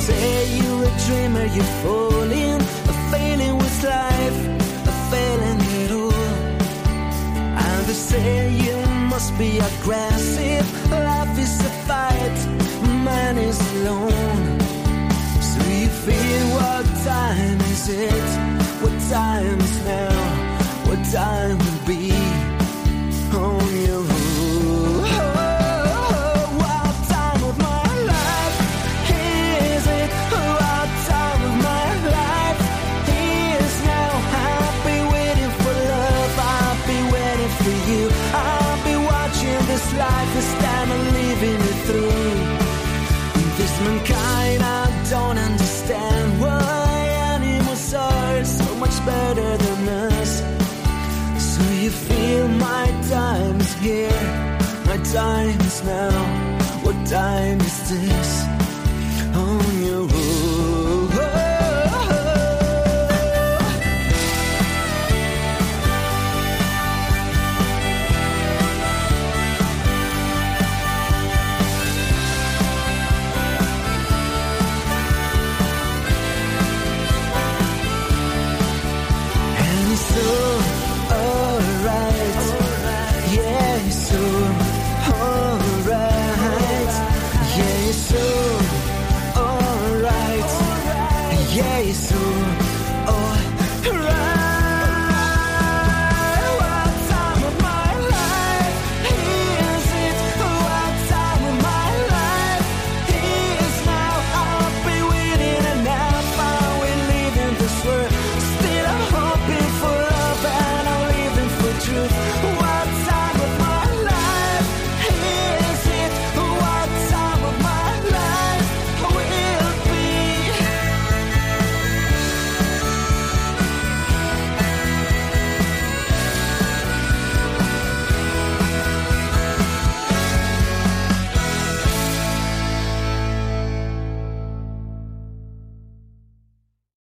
say you're a dreamer, you're falling, failing with life, failing it all. And they say you must be aggressive, life is a fight, man is alone. So you feel, what time is it? What time is now? What time will be on you? What time of my life is it? What time of my life is now? I'll be waiting for love, I'll be waiting for you. I'll be watching this life this time and living it through. This mankind, I don't understand why animals are so much better than us. So you feel my time is here, my time is now. What time is this?